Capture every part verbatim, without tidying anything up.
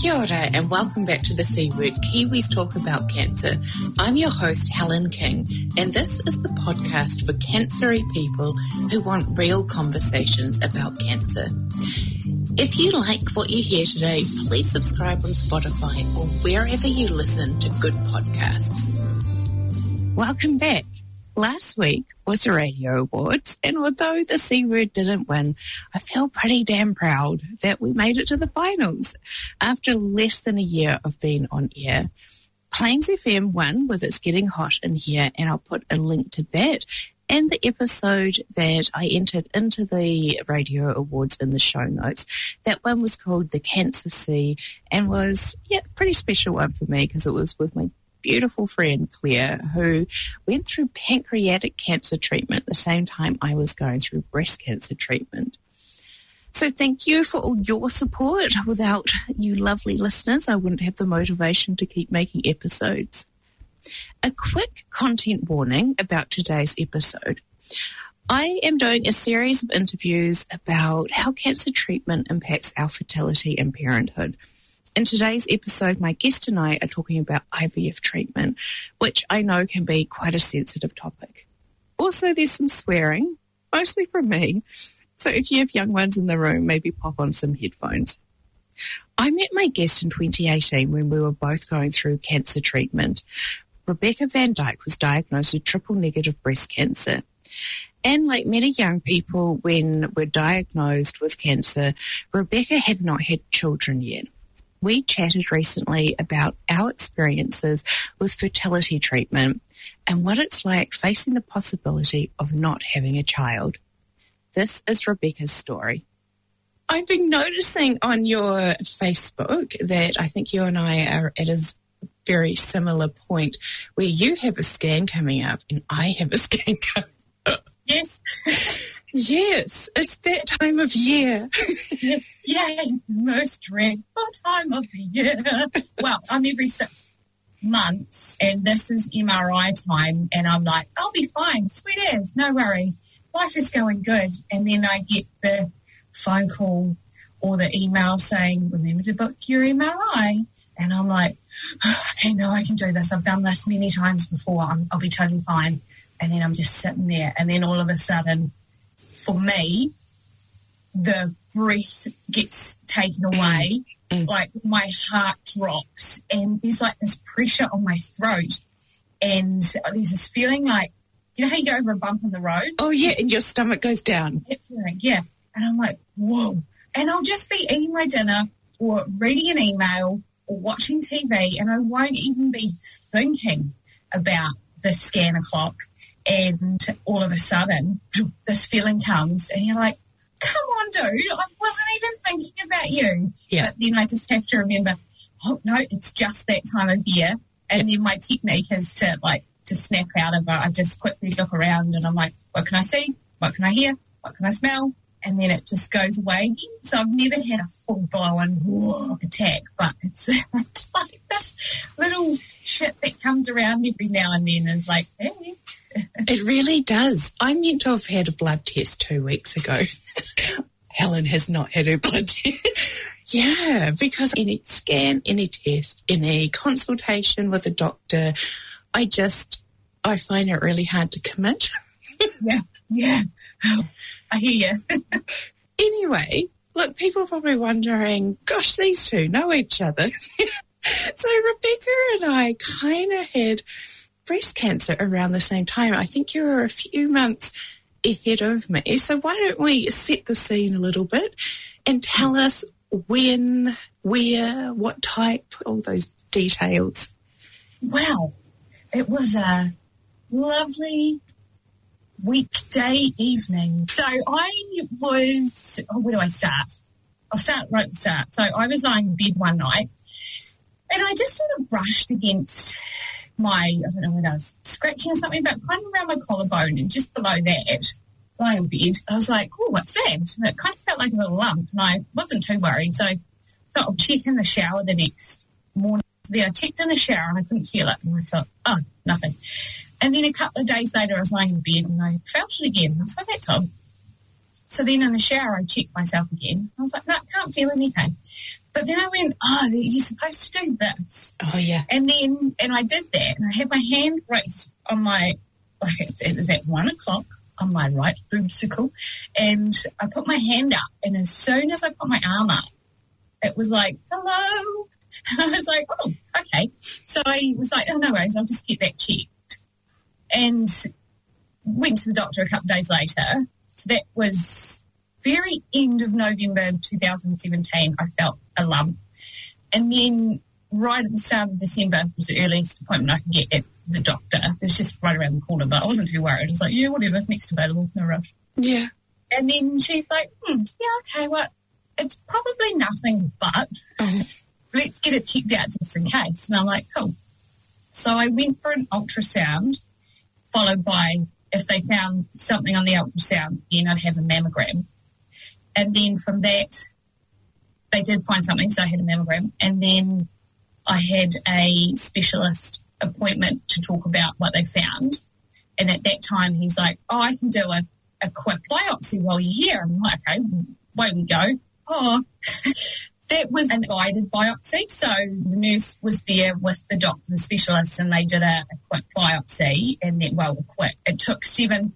Kia ora and welcome back to the C Word, Kiwis Talk About Cancer. I'm your host, Helen King, and this is the podcast for cancery people who want real conversations about cancer. If you like what you hear today, please subscribe on Spotify or wherever you listen to good podcasts. Welcome back. Last week was the Radio Awards, and although the C Word didn't win, I feel pretty damn proud that we made it to the finals. After less than a year of being on air, Plains F M won with It's Getting Hot in Here, and I'll put a link to that and the episode that I entered into the Radio Awards in the show notes. That one was called The Cancer Sea and was, yeah, a pretty special one for me because it was with my beautiful friend Claire, who went through pancreatic cancer treatment at the same time I was going through breast cancer treatment. So thank you for all your support. Without you lovely listeners, I wouldn't have the motivation to keep making episodes. A quick content warning about today's episode. I am doing a series of interviews about how cancer treatment impacts our fertility and parenthood. In today's episode, my guest and I are talking about I V F treatment, which I know can be quite a sensitive topic. Also, there's some swearing, mostly from me. So if you have young ones in the room, maybe pop on some headphones. I met my guest in twenty eighteen when we were both going through cancer treatment. Rebecca Van Dyke was diagnosed with triple-negative breast cancer. And like many young people, when we're diagnosed with cancer, Rebecca had not had children yet. We chatted recently about our experiences with fertility treatment and what it's like facing the possibility of not having a child. This is Rebecca's story. I've been noticing on your Facebook that I think you and I are at a very similar point where you have a scan coming up and I have a scan coming up. Yes. Yes, it's that time of year. Yes, yay, most dreadful time of the year. Well, I'm every six months, and this is M R I time, and I'm like, I'll be fine, sweet as, no worries. Life is going good. And then I get the phone call or the email saying, remember to book your M R I. And I'm like, oh, okay, no, I can do this. I've done this many times before. I'm, I'll be totally fine. And then I'm just sitting there, and then all of a sudden, for me, the breath gets taken away, mm. like my heart drops, and there's like this pressure on my throat, and there's this feeling like, you know how you go over a bump on the road? Oh, yeah, and your stomach goes down. Yeah, and I'm like, whoa. And I'll just be eating my dinner or reading an email or watching T V, and I won't even be thinking about the scan o'clock. And all of a sudden, this feeling comes, and you're like, come on, dude, I wasn't even thinking about you. Yeah. But then I just have to remember, oh, no, it's just that time of year. And yeah. Then my technique is to, like, to snap out of it. I just quickly look around, and I'm like, what can I see? What can I hear? What can I smell? And then it just goes away again. So I've never had a full-blown attack, but it's, it's like this little shit that comes around every now and then is like, hey. It really does. I meant to have had a blood test two weeks ago. Helen has not had her blood test. Yeah, because any scan, any test, any consultation with a doctor, I just, I find it really hard to commit. Yeah, yeah. I hear you. Anyway, look, people are probably wondering, gosh, these two know each other. So Rebecca and I kind of had breast cancer around the same time. I think you were a few months ahead of me. So why don't we set the scene a little bit and tell us when, where, what type, all those details. Well, it was a lovely weekday evening. So I was, oh, where do I start? I'll start right at the start. So I was lying in bed one night, and I just sort of brushed against my, I don't know what I was scratching or something, but kind of around my collarbone, and just below that, lying in bed, I was like, oh, what's that? And it kind of felt like a little lump, and I wasn't too worried. So I thought I'll check in the shower the next morning. So then I checked in the shower, and I couldn't feel it, and I thought, oh, nothing. And then a couple of days later, I was lying in bed, and I felt it again. I was like, that's odd. So then in the shower, I checked myself again. I was like, no, can't feel anything. But then I went, oh, you're supposed to do this. Oh, yeah. And then, and I did that, and I had my hand raised on my, like it, it was at one o'clock on my right boobsicle, and I put my hand up, and as soon as I put my arm up, it was like, hello. And I was like, oh, okay. So I was like, oh, no worries, I'll just get that checked. And went to the doctor a couple of days later. So that was very end of November two thousand seventeen, I felt a lump. And then right at the start of December was the earliest appointment I could get at the doctor. It was just right around the corner, but I wasn't too worried. I was like, yeah, whatever, next available, no rush. Yeah. And then she's like, hmm, yeah, okay, well, it's probably nothing, but oh. let's get it checked out just in case. And I'm like, cool. So I went for an ultrasound, followed by, if they found something on the ultrasound, then I'd have a mammogram. And then from that, they did find something, so I had a mammogram. And then I had a specialist appointment to talk about what they found. And at that time, he's like, oh, I can do a, a quick biopsy while you're here. I'm like, okay, away we go. Oh, that was a guided biopsy. So the nurse was there with the doctor, the specialist, and they did a, a quick biopsy. And then, well, quick, it took seven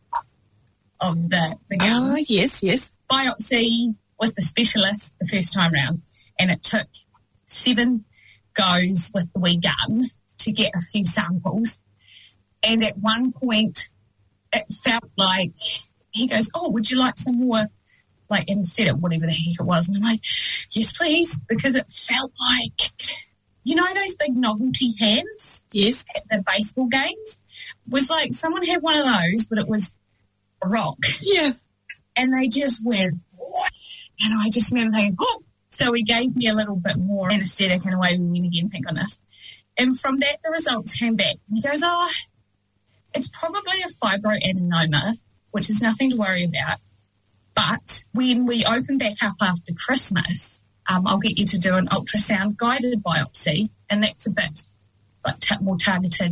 of the, the gun. Oh, yes, yes. Biopsy with the specialist the first time round. And it took seven goes with the wee gun to get a few samples. And at one point, it felt like, he goes, oh, would you like some more, like, anesthetic, whatever the heck it was? And I'm like, yes, please, because it felt like, you know those big novelty hands? Yes. At the baseball games? It was like someone had one of those, but it was a rock. Yeah. And they just went, what? And I just remember thinking, oh. So he gave me a little bit more anesthetic, and away we went again, thank goodness. And from that, the results came back. And he goes, oh, it's probably a fibroadenoma, which is nothing to worry about. But when we open back up after Christmas, um, I'll get you to do an ultrasound-guided biopsy, and that's a bit like t- more targeted,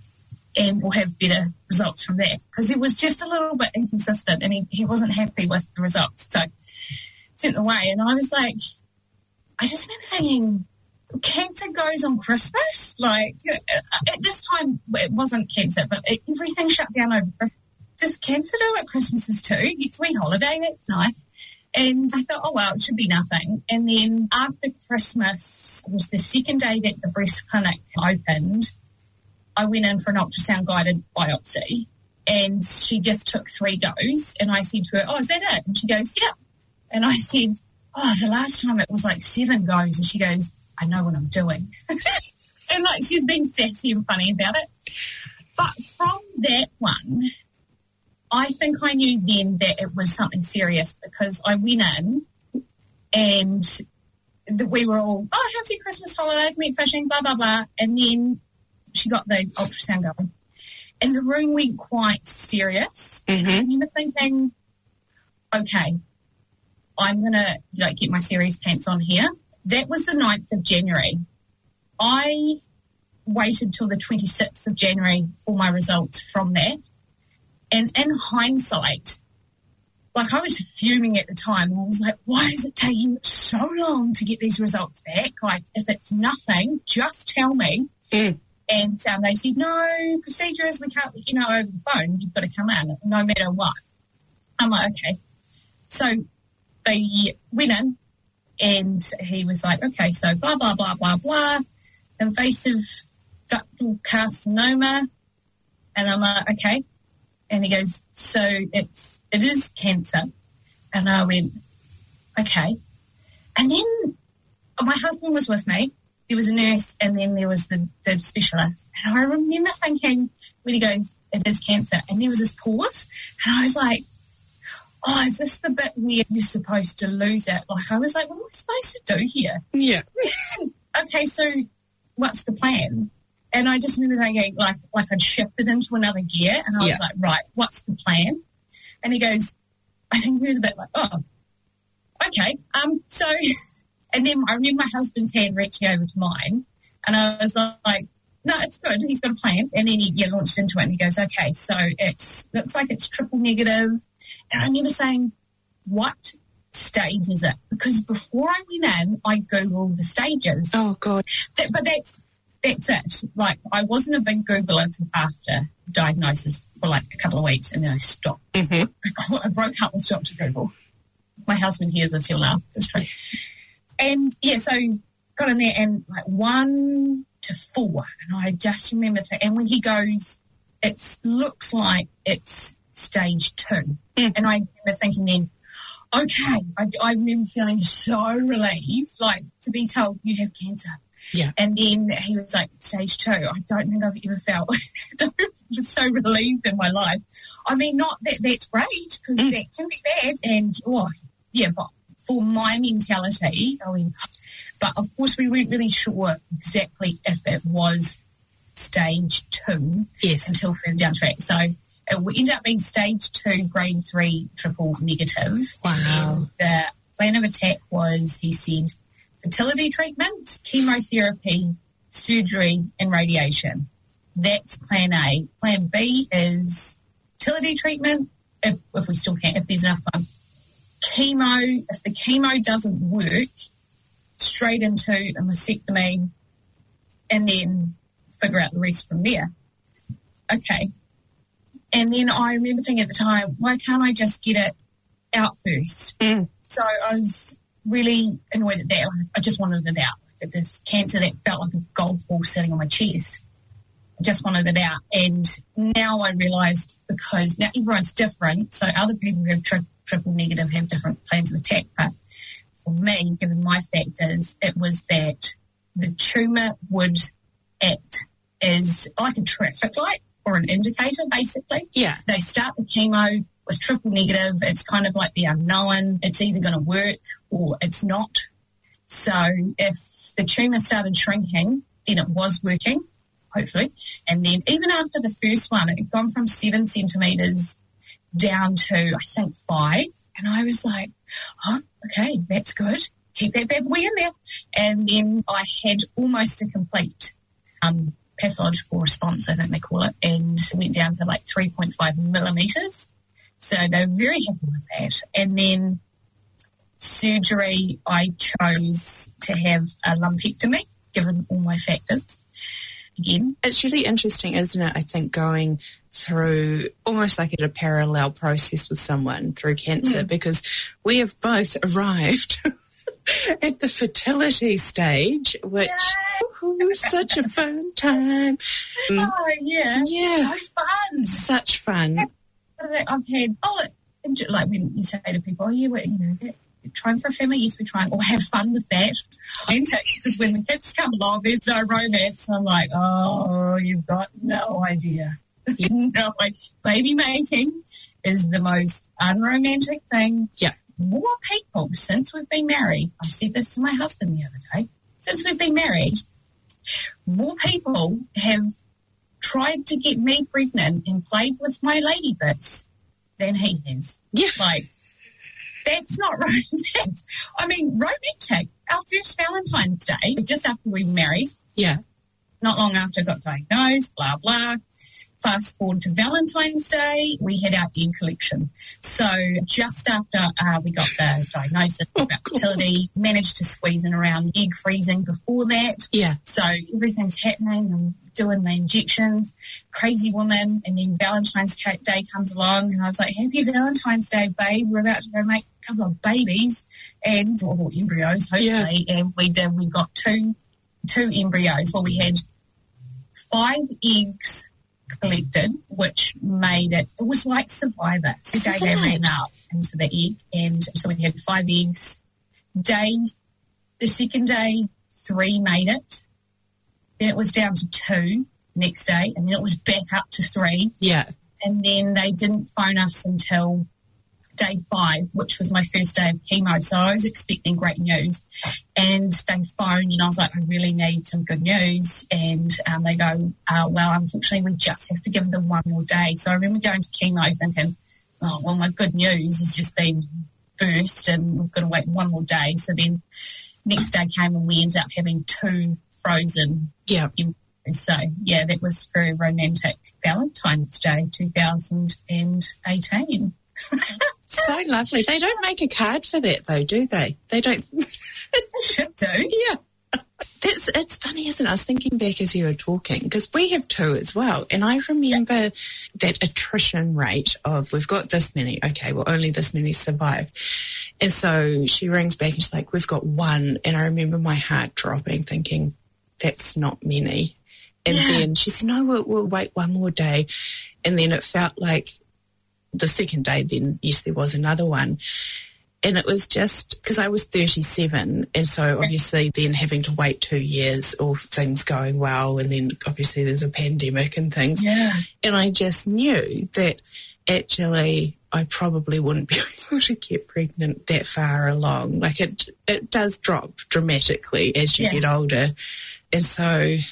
and we'll have better results from that. Because he was just a little bit inconsistent, and he, he wasn't happy with the results. So sent away, and I was like, I just remember thinking, cancer goes on Christmas? Like, at this time, it wasn't cancer, but it, everything shut down over Christmas. Does cancer do at Christmases too? It's a wee holiday, that's nice. And I thought, oh, well, it should be nothing. And then after Christmas, it was the second day that the breast clinic opened, I went in for an ultrasound-guided biopsy, and she just took three goes. And I said to her, oh, is that it? And she goes, yeah. And I said, oh, the last time it was like seven goes. And she goes, I know what I'm doing. And like, she's been sassy and funny about it. But from that one, I think I knew then that it was something serious, because I went in and the, we were all, oh, how's your Christmas holidays, meat fishing, blah, blah, blah. And then she got the ultrasound going. And the room went quite serious. Mm-hmm. I remember thinking, okay, I'm going to like get my serious pants on here. That was the ninth of January. I waited till the twenty-sixth of January for my results from that. And in hindsight, like I was fuming at the time. I was like, why is it taking so long to get these results back? Like, if it's nothing, just tell me. Mm. And um, they said, no, procedures, we can't let you know over the phone. You've got to come in no matter what. I'm like, okay. So they went in and he was like, okay, so blah, blah, blah, blah, blah, invasive ductal carcinoma. And I'm like, okay. And he goes, so it's, it is cancer. And I went, okay. And then my husband was with me. There was a nurse, and then there was the, the specialist. And I remember thinking when he goes, it is cancer. And there was this pause. And I was like, oh, is this the bit where you're supposed to lose it? Like, I was like, what am I supposed to do here? Yeah. Okay, so what's the plan? And I just remember thinking, like, like I'd shifted into another gear, and I was yeah. like, right, what's the plan? And he goes, I think he was a bit like, oh, okay. Um, so, and then I remember my husband's hand reaching over to mine, and I was like, no, it's good. He's got a plan. And then he yeah, launched into it, and he goes, okay, so it looks like it's triple negative. And I remember saying, what? stage is it? Because before I went in, I Googled the stages. Oh, God. That, but that's that's it. Like, I wasn't a big Googler until after diagnosis for like a couple of weeks, and then I stopped. Mm-hmm. I broke up with Doctor Google. My husband hears this, he'll laugh. It's true. And, yeah, so got in there and, like, one to four, and I just remember, th- and when he goes, it looks like it's stage two. Mm. And I remember thinking then, okay, I, I remember feeling so relieved, like, to be told you have cancer. Yeah. And then he was like, stage two. I don't think I've ever felt so relieved in my life. I mean, not that that's great, because mm. that can be bad. And, oh, yeah, but for my mentality, I mean, but of course we weren't really sure exactly if it was stage two yes. until further down track. So it ended up being stage two, grade three, triple negative. Wow. And the plan of attack was, he said, fertility treatment, chemotherapy, surgery, and radiation. That's plan A. Plan B is fertility treatment, if if we still can, if there's enough time. Chemo, if the chemo doesn't work, straight into a mastectomy, and then figure out the rest from there. Okay. And then I remember thinking at the time, why can't I just get it out first? Mm. So I was really annoyed at that. Like, I just wanted it out. Like, this cancer that felt like a golf ball sitting on my chest. I just wanted it out. And now I realise, because now everyone's different, so other people who have tri- triple negative have different plans of attack. But for me, given my factors, it was that the tumour would act as like a traffic light or an indicator, basically. Yeah. They start the chemo with triple negative. It's kind of like the unknown. It's either going to work or it's not. So if the tumour started shrinking, then it was working, hopefully. And then even after the first one, it had gone from seven centimetres down to, I think, five. And I was like, oh, okay, that's good. Keep that bad boy in there. And then I had almost a complete um, pathological response, I think they call it, and went down to like three point five millimetres. So they were very happy with that. And then surgery, I chose to have a lumpectomy, given all my factors. Again, it's really interesting, isn't it? I think going through almost like at a parallel process with someone through cancer, mm. because we have both arrived at the fertility stage, which ooh, such a fun time. Oh yeah, yeah, so fun, such fun. I've had oh, like when you say to people, oh yeah, well, you know, trying for a family, yes, we're trying, or have fun with that. Because when the kids come along, there's no romance. I'm like, oh, you've got no idea. No, like, baby making is the most unromantic thing. Yeah. More people, since we've been married, I said this to my husband the other day, since we've been married, more people have tried to get me pregnant and played with my lady bits than he has. Yeah. Like, that's not romantic. I mean, romantic. Our first Valentine's Day, just after we were married. Yeah. Not long after I got diagnosed, blah, blah. Fast forward to Valentine's Day, we had our egg collection. So just after uh, we got the diagnosis oh, about fertility, managed to squeeze in around egg freezing before that. Yeah. So everything's happening. I'm doing my injections, crazy woman. And then Valentine's Day comes along and I was like, happy Valentine's Day, babe. We're about to go make a couple of babies and or embryos, hopefully. Yeah. And we did. We got two, two embryos. Well, we had five eggs collected, which made it, it was like Survivor. The day they ran up into the egg, and so we had five eggs. Day, the second day, three made it. Then it was down to two the next day, and then it was back up to three. Yeah. And then they didn't phone us until day five, which was my first day of chemo. So I was expecting great news. And they phoned and I was like, I really need some good news. And um, they go, uh, well, unfortunately, we just have to give them one more day. So I remember going to chemo thinking, oh, well, my good news has just been burst and we've got to wait one more day. So then next day came and we ended up having two frozen. Yeah. So, yeah, that was very romantic Valentine's Day, two thousand eighteen. So lovely. They don't make a card for that, though, do they? They don't. They should do. Yeah. That's, it's funny, isn't it? I was thinking back as you were talking, because we have two as well. And I remember yeah. that attrition rate of, we've got this many, okay, well, only this many survive. And so she rings back and she's like, we've got one. And I remember my heart dropping, thinking, that's not many. And yeah. then she said, no, we'll, we'll wait one more day. And then it felt like the second day, then, yes, there was another one. And it was just because I was thirty-seven, and so obviously then having to wait two years, all things going well, and then obviously there's a pandemic and things. Yeah. And I just knew that actually I probably wouldn't be able to get pregnant that far along. Like it, it does drop dramatically as you yeah. get older. And so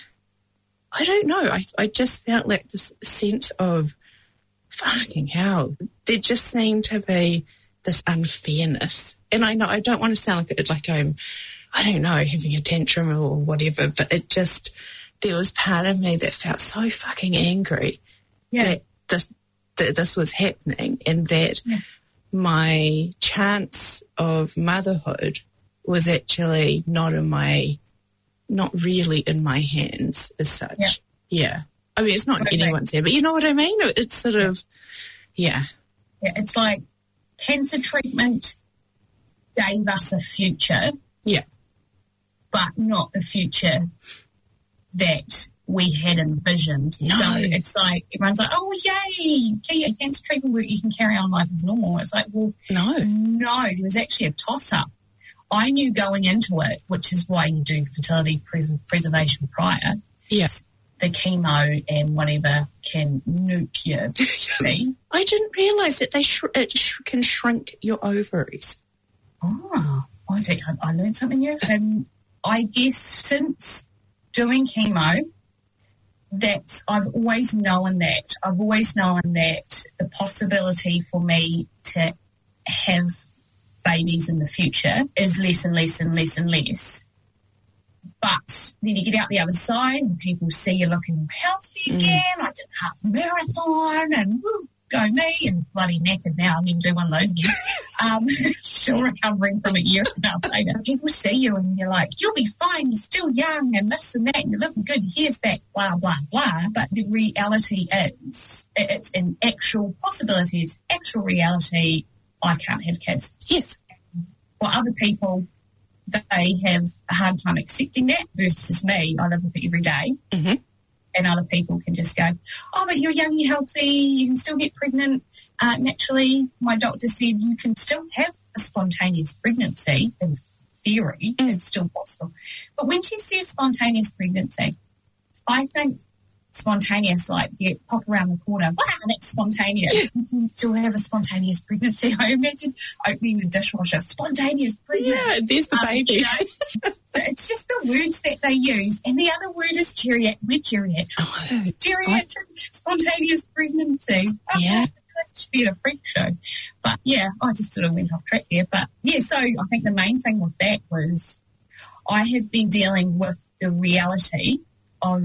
I don't know. I, I just felt like this sense of fucking hell. There just seemed to be this unfairness. And I know I don't want to sound like, like I'm, I don't know, having a tantrum or whatever, but it just, there was part of me that felt so fucking angry yeah. that this, that this was happening, and that yeah. my chance of motherhood was actually not in my, not really in my hands as such. Yeah. yeah. I mean, it's not in anyone's hand, but you know what I mean? It's sort of, yeah. Yeah, it's like, cancer treatment gave us a future. Yeah. But not the future that we had envisioned. No. So it's like, everyone's like, oh, yay, yeah, cancer treatment where you can carry on life as normal. It's like, well, no. No, there was actually a toss-up. I knew going into it, which is why you do fertility pres- preservation prior. Yes. The chemo and whatever can nuke your baby. I didn't realise that they sh- it sh- can shrink your ovaries. Oh, I, did, I learned something new. And I guess since doing chemo, that I've always known that. I've always known that the possibility for me to have babies in the future is less and less and less and less. But then you get out the other side and people see you looking healthy again. Mm. I did half a marathon and woo, go me, and bloody knackered now. I'll never do one of those again. um, still recovering from a year and a half later. People see you and you're like, you'll be fine, you're still young and this and that and you're looking good, your hair's back, blah, blah, blah. But the reality is, it's an actual possibility, it's actual reality, I can't have kids. Yes. For other people, they have a hard time accepting that versus me. I live with it every day. Mm-hmm. And other people can just go, oh, but you're young, you're healthy, you can still get pregnant. Uh, naturally, my doctor said you can still have a spontaneous pregnancy. In theory, mm. it's still possible. But when she says spontaneous pregnancy, I think spontaneous, like you pop around the corner, wow, that's spontaneous. Yeah. You can still have a spontaneous pregnancy. I imagine opening the dishwasher, spontaneous pregnancy. Yeah, there's the um, baby. You know? So it's just the words that they use. And the other word is geriatric. We're geriatric. Oh, geriatric I... spontaneous pregnancy. Oh, yeah. That should be at a freak show. But yeah, I just sort of went off track there. But yeah, so I think the main thing with that was I have been dealing with the reality of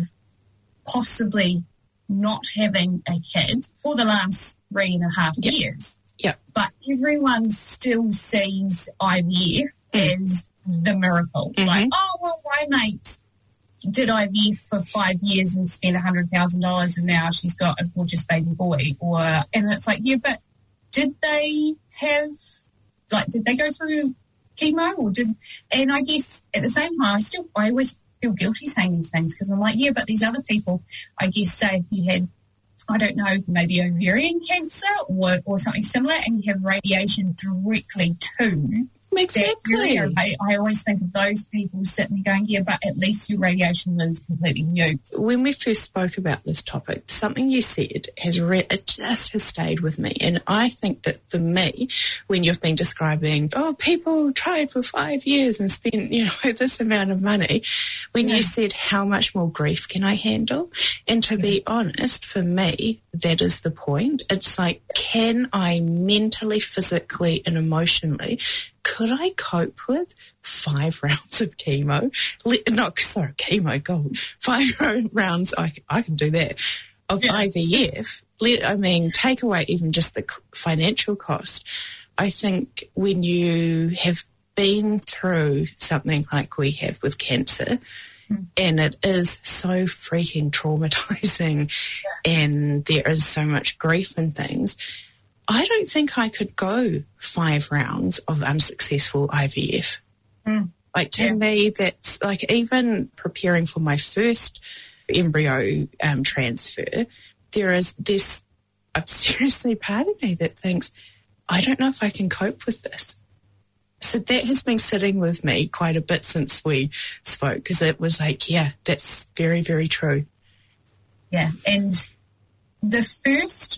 possibly not having a kid for the last three and a half yep. years. Yeah. But everyone still sees I V F mm. as the miracle. Mm-hmm. Like, oh, well, my mate did I V F for five years and spent one hundred thousand dollars and now she's got a gorgeous baby boy. Or And it's like, yeah, but did they have, like, did they go through chemo or did, and I guess at the same time, I still, I always feel guilty saying these things because I'm like, yeah, but these other people, I guess, say if you had, I don't know, maybe ovarian cancer or, or something similar and you have radiation directly to exactly. that area, I, I always think of those people sitting there going, yeah, but at least your radiation was completely nuked. When we first spoke about this topic, something you said has re- it just has stayed with me. And I think that for me, when you've been describing, oh, people tried for five years and spent, you know, this amount of money, when yeah. you said how much more grief can I handle? And to yeah. be honest, for me, that is the point. It's like, can I mentally, physically and emotionally, could I cope with five rounds of chemo? Not, sorry, chemo, God. Five rounds, I, I can do that, of yeah. I V F. Let, I mean, take away even just the financial cost. I think when you have been through something like we have with cancer, mm. and it is so freaking traumatizing, yeah. and there is so much grief and things, I don't think I could go five rounds of unsuccessful I V F. Mm. Like, to yeah. me, that's like, even preparing for my first embryo um, transfer, there is this uh, seriously part of me that thinks, I don't know if I can cope with this. So that has been sitting with me quite a bit since we spoke, because it was like, yeah, that's very, very true. Yeah, and the first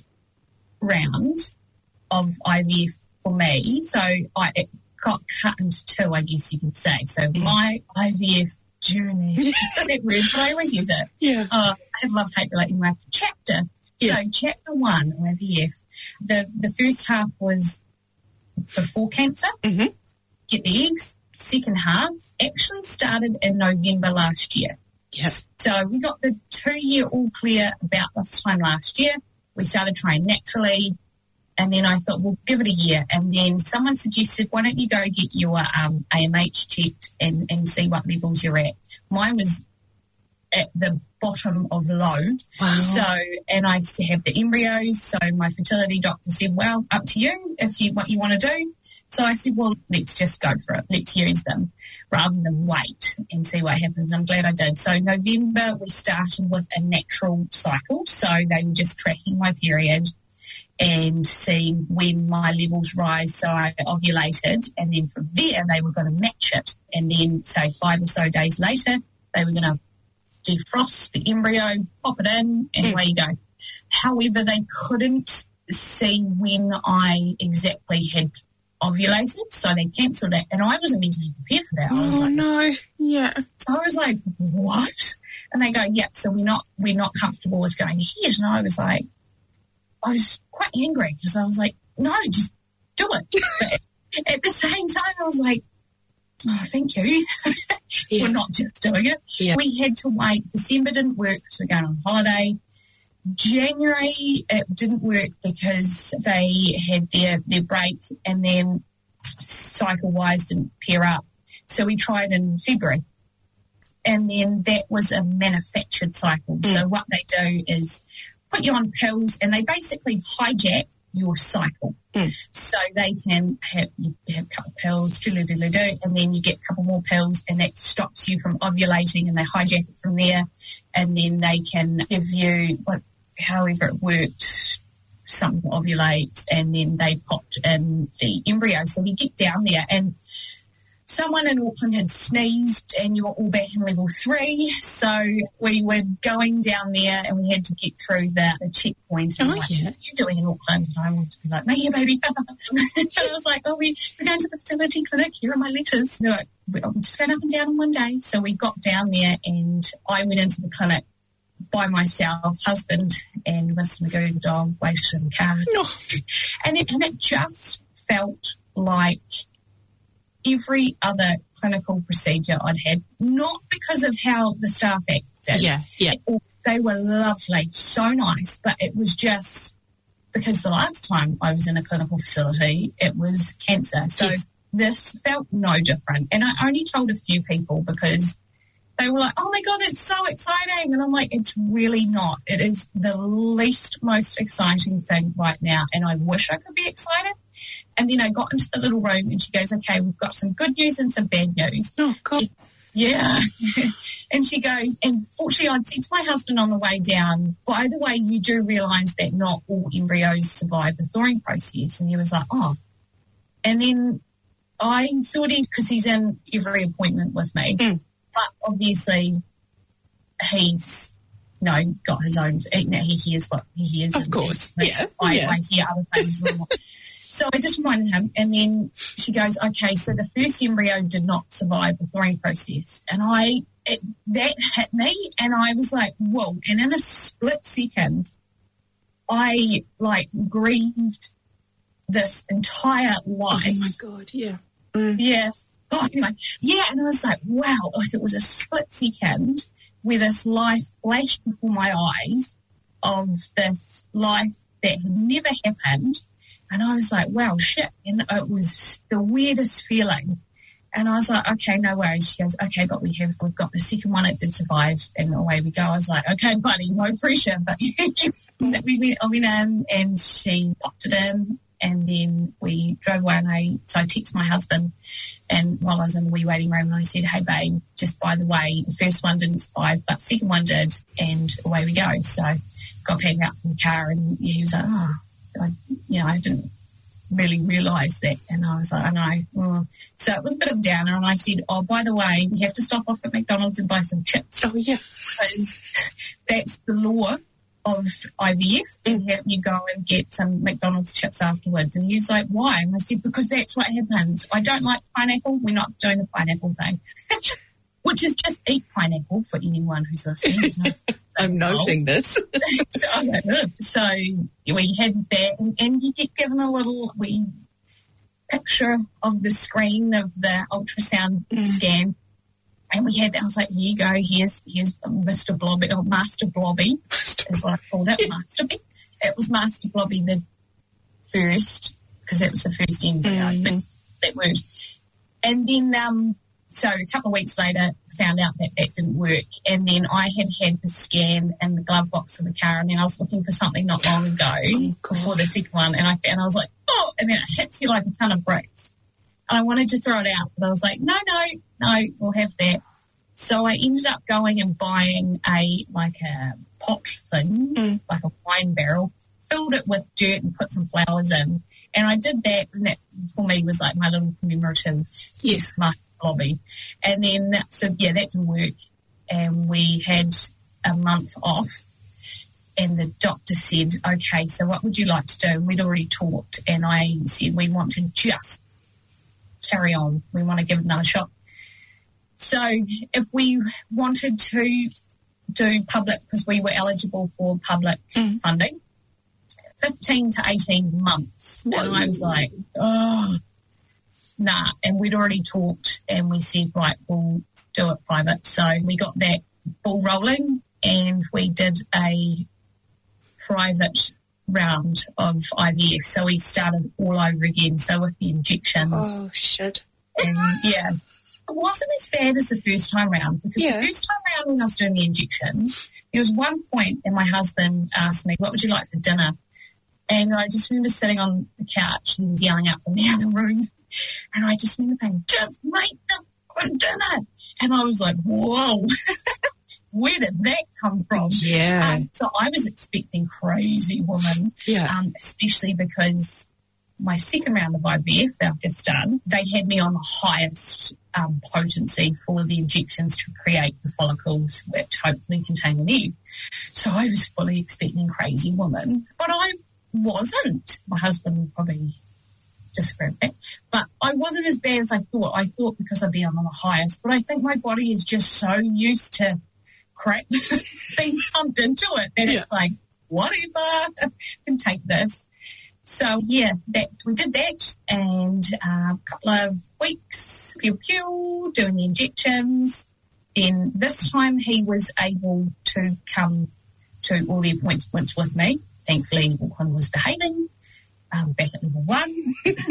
round of I V F for me, so I it got cut into two, I guess you could say. So mm. my I V F journey, that word, but I always use it. Yeah. Uh, I have love-hate relating my chapter. Yeah. So chapter one, I V F, the, the first half was before cancer, mm-hmm. get the eggs. Second half actually started in November last year. Yep. So we got the two-year all clear about this time last year. We started trying naturally, and then I thought, we'll give it a year. And then someone suggested, why don't you go get your um, A M H checked and, and see what levels you're at. Mine was at the bottom of low. Wow. So, and I used to have the embryos. So my fertility doctor said, well, up to you if you what you want to do. So I said, well, let's just go for it. Let's use them rather than wait and see what happens. I'm glad I did. So November, we started with a natural cycle. So they were just tracking my period and see when my levels rise. So I ovulated, and then from there they were going to match it. And then, say, five or so days later, they were going to defrost the embryo, pop it in, and mm. away you go. However, they couldn't see when I exactly had ovulated, so they cancelled it, and I wasn't mentally prepared for that. Oh, I was like, no, yeah. So I was like, what? And they go, yeah, so we're not we're not comfortable with going ahead. And I was like, I was quite angry, because I was like, no, just do it. But at the same time, I was like, oh, thank you. Yeah. We're not just doing it. Yeah. We had to wait. December didn't work because we're going on holiday. January, it didn't work because they had their, their break, and then cycle-wise didn't pair up. So we tried in February. And then that was a manufactured cycle. Mm. So what they do is put you on pills, and they basically hijack your cycle. Mm. So they can have, you have a couple of pills, and then you get a couple more pills, and that stops you from ovulating, and they hijack it from there. And then they can give you, what, however it worked, something to ovulate, and then they popped in the embryo. So we get down there, and someone in Auckland had sneezed, and you were all back in level three. So we were going down there, and we had to get through the, the checkpoint. And oh, I'm like, yeah. what are you doing in Auckland? And I wanted to be like, no, yeah, baby. And I was like, oh, we, we're going to the fertility clinic. Here are my letters. They're like, we're just going up and down in one day. So we got down there, and I went into the clinic by myself, husband and Mister Magoo, the dog, waited in the car. No. And it, and it just felt like every other clinical procedure I'd had, not because of how the staff acted. Yeah, yeah. They were lovely, so nice, but it was just because the last time I was in a clinical facility, it was cancer. So yes. This felt no different. And I only told a few people because they were like, oh, my God, that's so exciting. And I'm like, it's really not. It is the least most exciting thing right now, and I wish I could be excited. And then I got into the little room, and she goes, okay, we've got some good news and some bad news. Oh, God. She, yeah. And she goes, and fortunately I'd said to my husband on the way down, by the way, you do realise that not all embryos survive the thawing process. And he was like, oh. And then I thought he, because he's in every appointment with me, mm. but obviously he's, you know, got his own, you know, he hears what he hears. Of course, and, yeah. I, yeah. I hear other things. So I just reminded him, and then she goes, okay, so the first embryo did not survive the thawing process. And I, it, that hit me, and I was like, whoa. And in a split second, I, like, grieved this entire life. Oh, my God, yeah. Mm. Yeah. Oh, anyway, yeah, and I was like, wow, like it was a split second where this life flashed before my eyes of this life that had never happened. And I was like, wow, shit. And it was the weirdest feeling. And I was like, okay, no worries. She goes, okay, but we have, we've got the second one. It did survive, and away we go. I was like, okay, buddy, no pressure. But we went, I went in, and she popped it in, and then we drove away. And I, so I texted my husband, and while I was in the wee waiting room, and I said, hey, babe, just by the way, the first one didn't survive, but the second one did, and away we go. So got back out from the car, and he was like, oh, I, you know, I didn't really realise that. And I was like, I know. Well, so it was a bit of a downer, and I said, oh, by the way, we have to stop off at McDonald's and buy some chips. Oh, yeah. Because that's the law of I V F, and have you go and get some McDonald's chips afterwards. And he was like, why? And I said, because that's what happens. I don't like pineapple. We're not doing the pineapple thing. Which is just eat pineapple for anyone who's listening. No, I'm noting this. So I was like, ugh. So we had that, and, and you get given a little wee picture of the screen of the ultrasound mm. scan, and we had that. I was like, here you go, here's here's Mister Blobby, or Master Blobby, is what I called it, Master B. It was Master Blobby the first, because it was the first embryo, mm. but that word. And then, um, so a couple of weeks later, found out that that didn't work. And then I had had the scan in the glove box of the car, and then I was looking for something not long ago oh, before the second one, and I and I was like, oh, and then it hits you like a ton of bricks. And I wanted to throw it out, but I was like, no, no, no, we'll have that. So I ended up going and buying a, like a pot thing, mm. like a wine barrel, filled it with dirt and put some flowers in. And I did that, and that for me was like my little commemorative yes. lobby. And then, so yeah, that didn't work. And we had a month off, and the doctor said, okay, so what would you like to do? And we'd already talked, and I said, we want to just carry on. We want to give it another shot. So if we wanted to do public, because we were eligible for public mm. funding, fifteen to eighteen months. Whoa. And I was like, oh, nah. And we'd already talked, and we said, right, we'll do it private. So we got that ball rolling, and we did a private round of I V F. So we started all over again. So with the injections. Oh, shit. And yeah, it wasn't as bad as the first time round, because yeah. the first time round when I was doing the injections, there was one point, and my husband asked me, what would you like for dinner? And I just remember sitting on the couch, and he was yelling out from the other room. And I just remember saying, just make the fucking dinner. And I was like, whoa, where did that come from? Yeah. Um, so I was expecting crazy woman, yeah. um, especially because my second round of I V F that I've just done, they had me on the highest um, potency for the injections to create the follicles, which hopefully contain an egg. So I was fully expecting crazy woman, but I wasn't. My husband would probably disagree with that, but I wasn't as bad as I thought. I thought because I'd be on the highest, but I think my body is just so used to crap being pumped into it that yeah. it's like, whatever, I can take this. So, yeah, that, we did that, and uh, a couple of weeks, pew pew, doing the injections. Then this time he was able to come to all the appointments with me. Thankfully, Auckland was behaving, um, back at level one.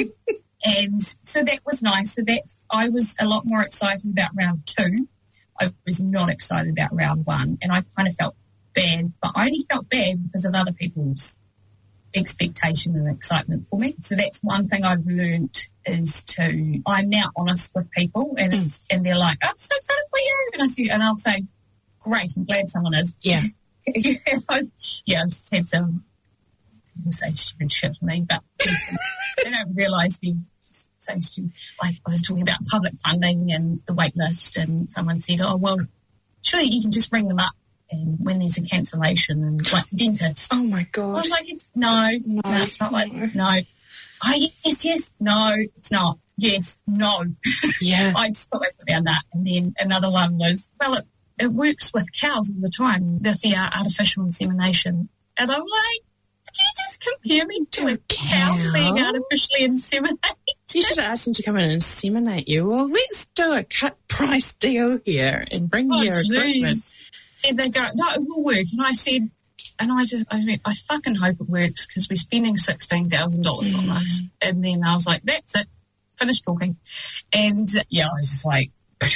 And so that was nice. So that I was a lot more excited about round two. I was not excited about round one, and I kind of felt bad, but I only felt bad because of other people's expectation and excitement for me. So that's one thing I've learned, is to, I'm now honest with people, and it's, and they're like, I'm so excited for you. And I say, and I'll say, great, I'm glad someone is. Yeah. yeah, I've just had some people say stupid shit to me, but they don't realise they're saying stupid. Like, I was talking about public funding and the wait list, and someone said, oh, well, surely you can just bring them up and when there's a cancellation, and like the dentist. Oh my God. I was like, it's no, no, no it's not no. like, no. Oh, yes, yes, no, it's not. Yes, no. Yeah. I just thought I put down that. And then another one was, well, it, it works with cows all the time, with the uh, artificial insemination. And I'm like, did you just compare me to a cow, cow being artificially inseminated? You should have asked them to come in and inseminate you. Well, let's do a cut price deal here and bring oh, your geez. equipment. And they go, no, it will work. And I said, And I just, I mean, I fucking hope it works because we're spending sixteen thousand dollars mm. on this. And then I was like, that's it, finished talking. And yeah, I was just like,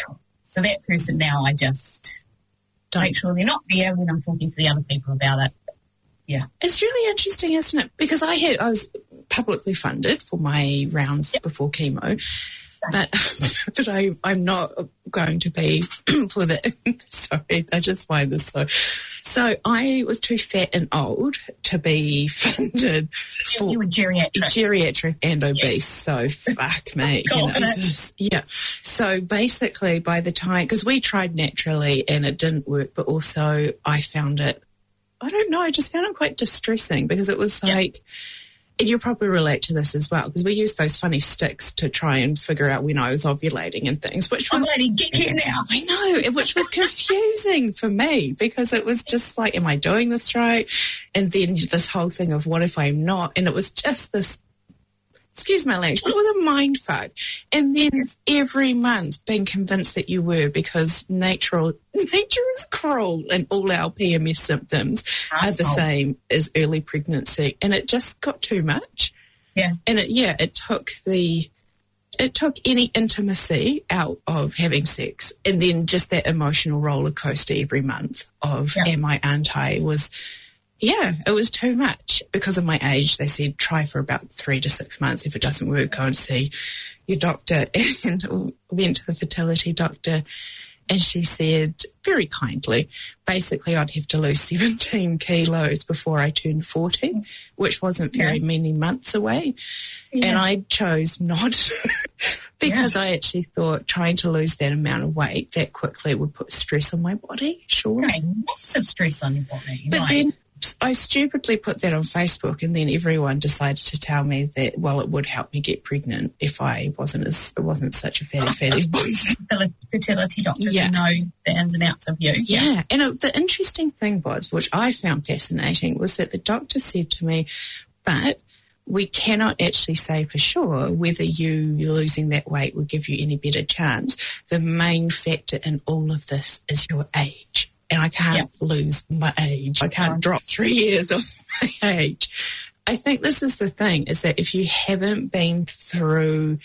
so that person now, I just Don't. make sure they're not there when I'm talking to the other people about it. Yeah. It's really interesting, isn't it? Because I had, I was publicly funded for my rounds yep. before chemo. But but I, I'm not going to be for the, sorry, I just find this so, so I was too fat and old to be funded for. You were geriatric. Geriatric and obese, yes. So fuck me. You know, just, yeah. So basically by the time, because we tried naturally and it didn't work, but also I found it, I don't know, I just found it quite distressing because it was like, yep. and you'll probably relate to this as well, because we used those funny sticks to try and figure out when I was ovulating and things, which was... Ovulating, get here now. I know, which was confusing for me, because it was just like, am I doing this right? And then this whole thing of what if I'm not? And it was just this, excuse my language, but it was a mind fuck. And then every month being convinced that you were, because natural, nature is cruel and all our P M S symptoms Asshole. are the same as early pregnancy. And it just got too much. Yeah. And it, yeah, it took the, it took any intimacy out of having sex. And then just that emotional roller coaster every month of yeah. am I, aren't I, was, yeah, it was too much. Because of my age, they said try for about three to six months. If it doesn't work, go and see your doctor. And went to the fertility doctor, and she said very kindly, basically I'd have to lose seventeen kilos before I turned forty, which wasn't very yeah. many months away. Yeah. And I chose not to because yeah. I actually thought trying to lose that amount of weight that quickly would put stress on my body, sure. Okay, massive stress on your body. But right. then I stupidly put that on Facebook, and then everyone decided to tell me that, well, it would help me get pregnant if I wasn't as it wasn't such a fatty, fatty boy. Fertility doctors yeah. who know the ins and outs of you. Yeah, yeah. And it, the interesting thing was, which I found fascinating, was that the doctor said to me, but we cannot actually say for sure whether you losing that weight will give you any better chance. The main factor in all of this is your age. And I can't yep. lose my age. I can't drop three years of my age. I think this is the thing, is that if you haven't been through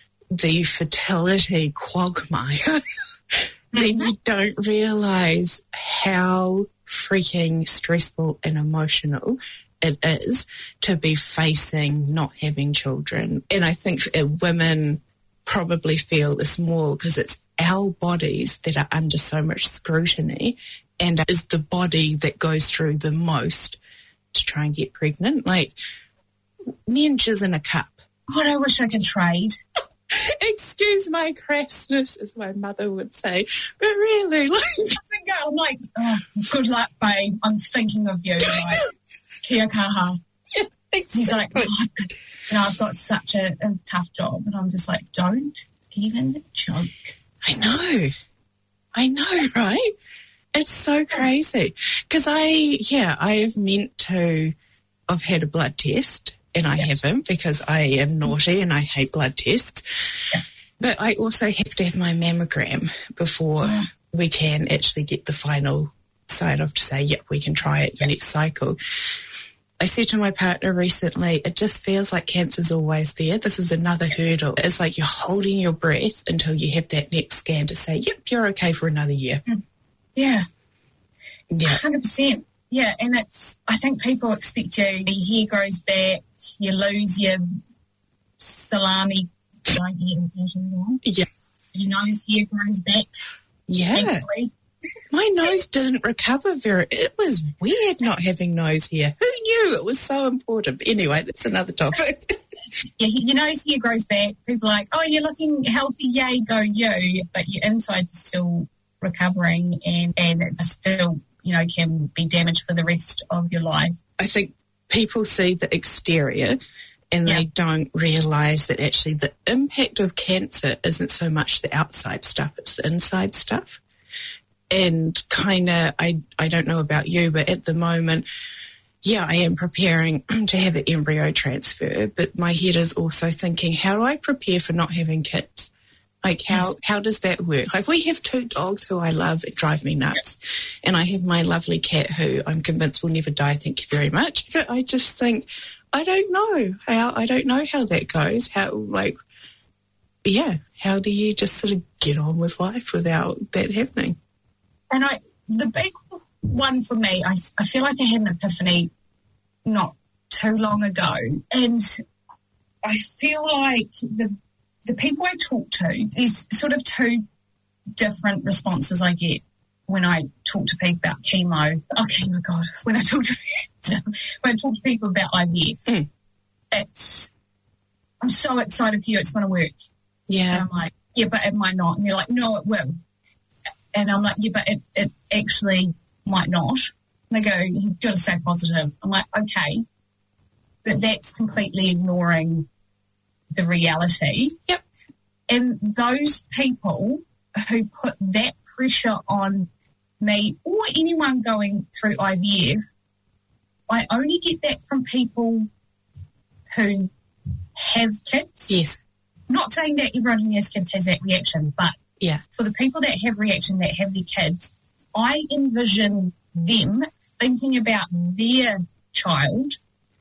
the fertility quagmire, mm-hmm. then you don't realise how freaking stressful and emotional it is to be facing not having children. And I think women probably feel this more because it's our bodies that are under so much scrutiny, and is the body that goes through the most to try and get pregnant. Like, men jizz in a cup. God, I wish I could trade. Excuse my crassness, as my mother would say, but really, like... I'm like, oh, good luck, babe. I'm thinking of you. Like, kia kaha. Yeah, exactly. He's like, oh, I've got, you know, I've got such a, a tough job. And I'm just like, don't even joke. I know. I know, right? It's so crazy. Because I, yeah, I have meant to have had a blood test, and I yes. haven't because I am naughty and I hate blood tests. Yeah. But I also have to have my mammogram before yeah. we can actually get the final sign off to say, yep, we can try it yeah. the next cycle. I said to my partner recently, it just feels like cancer's always there. This is another hurdle. It's like you're holding your breath until you have that next scan to say, yep, you're okay for another year. Yeah. Yeah. one hundred percent. Yeah, and it's, I think people expect you, your hair grows back, you lose your salami, don't eat it anymore. Yeah. Your nose hair grows back. Yeah. Thankfully. My nose didn't recover very... It was weird not having nose hair. Who knew it was so important? But anyway, that's another topic. Yeah, your nose hair grows back. People are like, oh, you're looking healthy, yay, go you. But your inside's still recovering, and, and it still, you know, can be damaged for the rest of your life. I think people see the exterior and yeah. they don't realise that actually the impact of cancer isn't so much the outside stuff, it's the inside stuff. And kind of, I, I don't know about you, but at the moment, yeah, I am preparing to have an embryo transfer, but my head is also thinking, how do I prepare for not having kids? Like, how, Yes. how does that work? Like, we have two dogs who I love that drive me nuts. And I have my lovely cat who I'm convinced will never die, thank you very much. But I just think, I don't know how, I don't know how that goes. How, like, yeah, how do you just sort of get on with life without that happening? And I, the big one for me, I, I feel like I had an epiphany not too long ago. And I feel like the the people I talk to, there's sort of two different responses I get when I talk to people about chemo. Oh, chemo, God. When I talk to when I talk to people about I V F, Mm. it's, I'm so excited for you, it's going to work. Yeah. And I'm like, yeah, but it might not. And they're like, no, it will. And I'm like, yeah, but it, it actually might not. And they go, you've got to stay positive. I'm like, okay. But that's completely ignoring the reality. Yep. And those people who put that pressure on me or anyone going through I V F, I only get that from people who have kids. Yes. Not saying that everyone who has kids has that reaction, but Yeah. for the people that have reaction, that have their kids, I envision them thinking about their child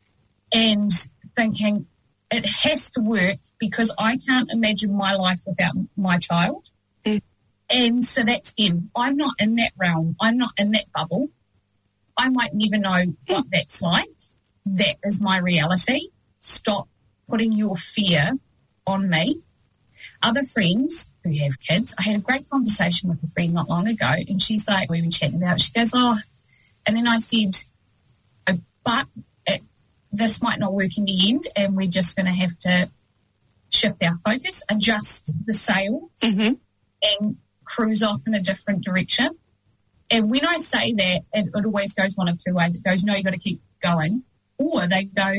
and thinking, it has to work because I can't imagine my life without my child. Mm. And so that's them. I'm not in that realm. I'm not in that bubble. I might never know what that's like. That is my reality. Stop putting your fear on me. Other friends who have kids, I had a great conversation with a friend not long ago, and she's like, we were chatting about it. She goes, oh, and then I said, oh, but it, this might not work in the end, and we're just going to have to shift our focus, adjust the sails, Mm-hmm. and cruise off in a different direction. And when I say that, it, it always goes one of two ways. It goes, no, you got to keep going. Or they go,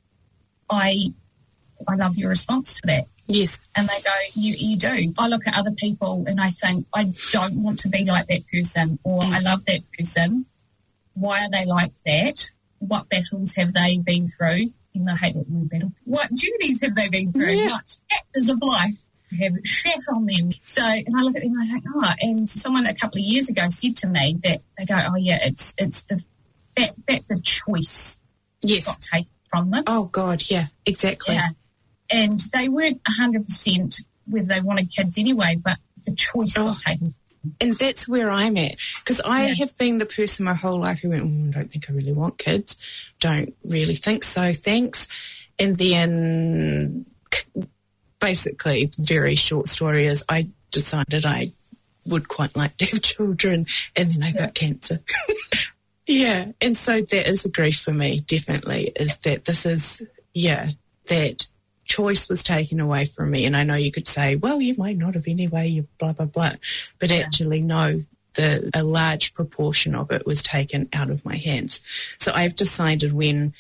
I I love your response to that. Yes. And they go, you you do. I look at other people and I think, I don't want to be like that person, or Mm. I love that person. Why are they like that? What battles have they been through? Even though I hate that word battle. What journeys have they been through? Yeah. What chapters of life have shat on them? So, and I look at them and I think, oh, and someone a couple of years ago said to me that they go, oh yeah, it's it's the fact that the choice Yes. got taken from them. Oh, God, yeah, exactly. Yeah. And they weren't one hundred percent whether they wanted kids anyway, but the choice Oh. got taken. And that's where I'm at, because I Yeah. have been the person my whole life who went, mm, I don't think I really want kids, don't really think so, thanks. And then basically, the very short story is I decided I would quite like to have children, and then I Yeah. got cancer. Yeah, and so that is a grief for me, definitely, is that this is, yeah, that choice was taken away from me. And I know you could say, well, you might not have anyway, you blah, blah, blah. But Yeah. actually, no, the a large proportion of it was taken out of my hands. So I've decided when